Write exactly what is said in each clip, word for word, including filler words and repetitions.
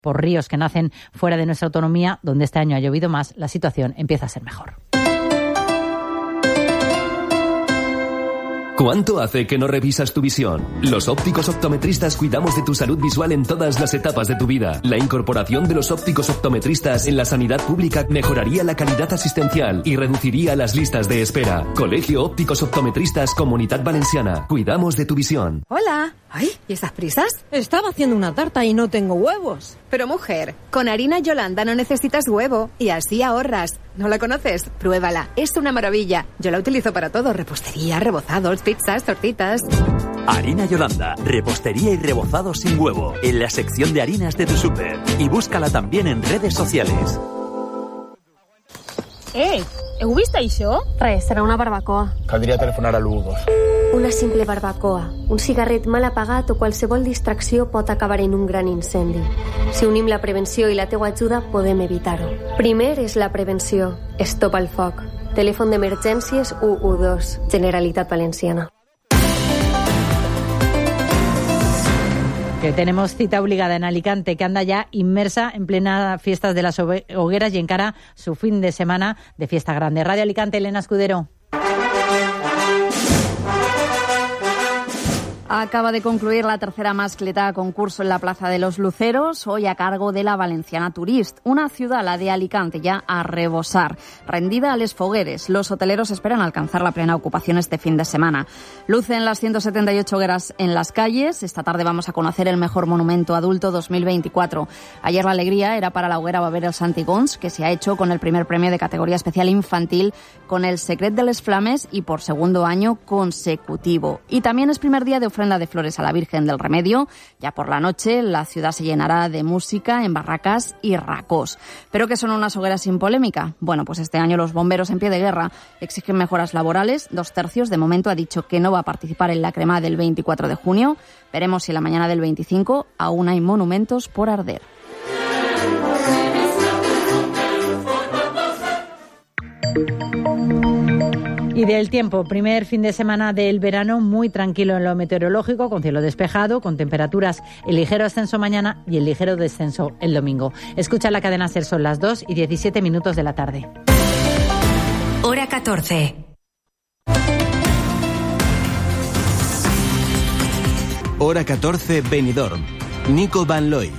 por ríos que nacen fuera de nuestra autonomía, donde este año ha llovido más, la situación empieza a ser mejor. ¿Cuánto hace que no revisas tu visión? Los ópticos optometristas cuidamos de tu salud visual en todas las etapas de tu vida. La incorporación de los ópticos optometristas en la sanidad pública mejoraría la calidad asistencial y reduciría las listas de espera. Colegio Ópticos Optometristas Comunitat Valenciana. Cuidamos de tu visión. Hola. Ay, ¿y esas prisas? Estaba haciendo una tarta y no tengo huevos. Pero mujer, con harina Yolanda no necesitas huevo y así ahorras. ¿No la conoces? Pruébala. Es una maravilla. Yo la utilizo para todo. Repostería, rebozados, pizzas, tortitas. Harina Yolanda. Repostería y rebozados sin huevo. En la sección de harinas de tu súper. Y búscala también en redes sociales. Eh, heu vist això? Res, serà una barbacoa. Caldria telefonar a l'u dos. Una simple barbacoa, un cigarret mal apagat o qualsevol distracció pot acabar en un gran incendi. Si unim la prevenció i la teua ajuda, podem evitar-ho. Primer és la prevenció. Stop al foc. Telèfon d'emergències u u dos. Generalitat Valenciana. Que tenemos cita obligada en Alicante, que anda ya inmersa en plena fiestas de las hogueras y encara su fin de semana de fiesta grande. Radio Alicante, Elena Escudero. Acaba de concluir la tercera mascleta concurso en la Plaza de los Luceros, hoy a cargo de la Valenciana Tourist, una ciudad, la de Alicante, ya a rebosar. Rendida a les fogueres, los hoteleros esperan alcanzar la plena ocupación este fin de semana. Lucen las ciento setenta y ocho hogueras en las calles. Esta tarde vamos a conocer el mejor monumento adulto dos mil veinticuatro. Ayer la alegría era para la hoguera Baber els Antigons, que se ha hecho con el primer premio de categoría especial infantil con El secret de les flames y por segundo año consecutivo. Y también es primer día de ofrenda de flores a la Virgen del Remedio. Ya por la noche la ciudad se llenará de música en barracas y racós. ¿Pero qué son unas hogueras sin polémica? Bueno, pues este año los bomberos en pie de guerra exigen mejoras laborales. Dos tercios de momento ha dicho que no va a participar en la crema del veinticuatro de junio. Veremos si la mañana del veinticinco aún hay monumentos por arder. Y del tiempo, primer fin de semana del verano muy tranquilo en lo meteorológico, con cielo despejado, con temperaturas el ligero ascenso mañana y el ligero descenso el domingo. Escucha la cadena SER, son las dos y diecisiete minutos de la tarde. Hora catorce. Hora catorce, Benidorm. Nico Van Looy.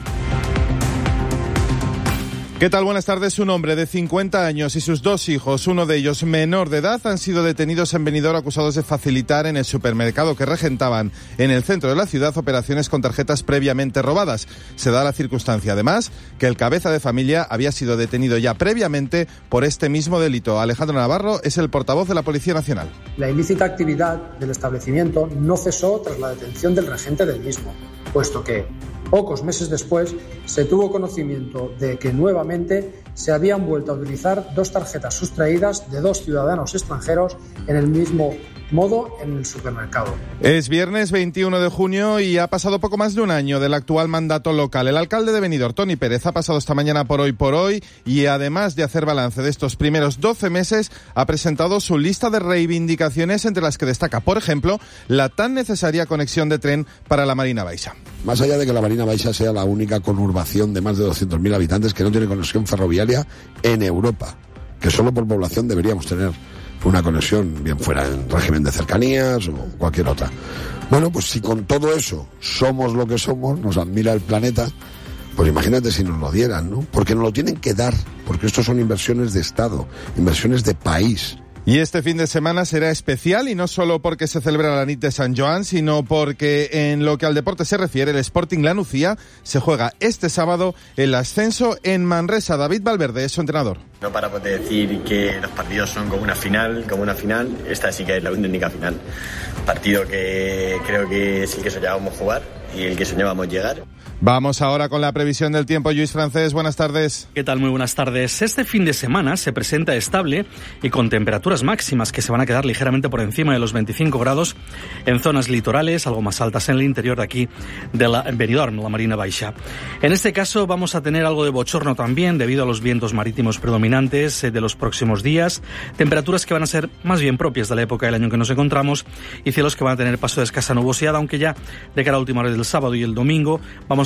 ¿Qué tal? Buenas tardes. Un hombre de cincuenta años y sus dos hijos, uno de ellos menor de edad, han sido detenidos en Benidorm acusados de facilitar en el supermercado que regentaban en el centro de la ciudad operaciones con tarjetas previamente robadas. Se da la circunstancia, además, que el cabeza de familia había sido detenido ya previamente por este mismo delito. Alejandro Navarro es el portavoz de la Policía Nacional. La ilícita actividad del establecimiento no cesó tras la detención del regente del mismo, puesto que pocos meses después se tuvo conocimiento de que nuevamente se habían vuelto a utilizar dos tarjetas sustraídas de dos ciudadanos extranjeros en el mismo modo en el supermercado. Es viernes veintiuno de junio y ha pasado poco más de un año del actual mandato local. El alcalde de Benidorm, Toni Pérez, ha pasado esta mañana por Hoy por Hoy y además de hacer balance de estos primeros doce meses, ha presentado su lista de reivindicaciones, entre las que destaca, por ejemplo, la tan necesaria conexión de tren para la Marina Baixa. Más allá de que la Marina Baixa sea la única conurbación de más de doscientos mil habitantes que no tiene conexión ferroviaria en Europa, que solo por población deberíamos tener una conexión, bien fuera en régimen de cercanías o cualquier otra. Bueno, pues si con todo eso somos lo que somos, nos admira el planeta, pues imagínate si nos lo dieran, ¿no? Porque nos lo tienen que dar, porque estos son inversiones de Estado, inversiones de país. Y este fin de semana será especial, y no solo porque se celebra la nit de San Joan, sino porque en lo que al deporte se refiere, el Sporting La Nucía se juega este sábado el ascenso en Manresa. David Valverde es su entrenador. No paramos de decir que los partidos son como una final, como una final. Esta sí que es la única final. Partido que creo que es el que soñábamos jugar y el que soñábamos llegar. Vamos ahora con la previsión del tiempo. Luis Francés, buenas tardes. ¿Qué tal? Muy buenas tardes. Este fin de semana se presenta estable y con temperaturas máximas que se van a quedar ligeramente por encima de los veinticinco grados en zonas litorales, algo más altas en el interior de aquí de la Benidorm, la Marina Baixa. En este caso vamos a tener algo de bochorno también debido a los vientos marítimos predominantes de los próximos días, temperaturas que van a ser más bien propias de la época del año en que nos encontramos y cielos que van a tener paso de escasa nubosidad, aunque ya de cara a última hora del sábado y el domingo vamos a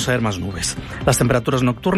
vamos a ver más nubes. Las temperaturas nocturnas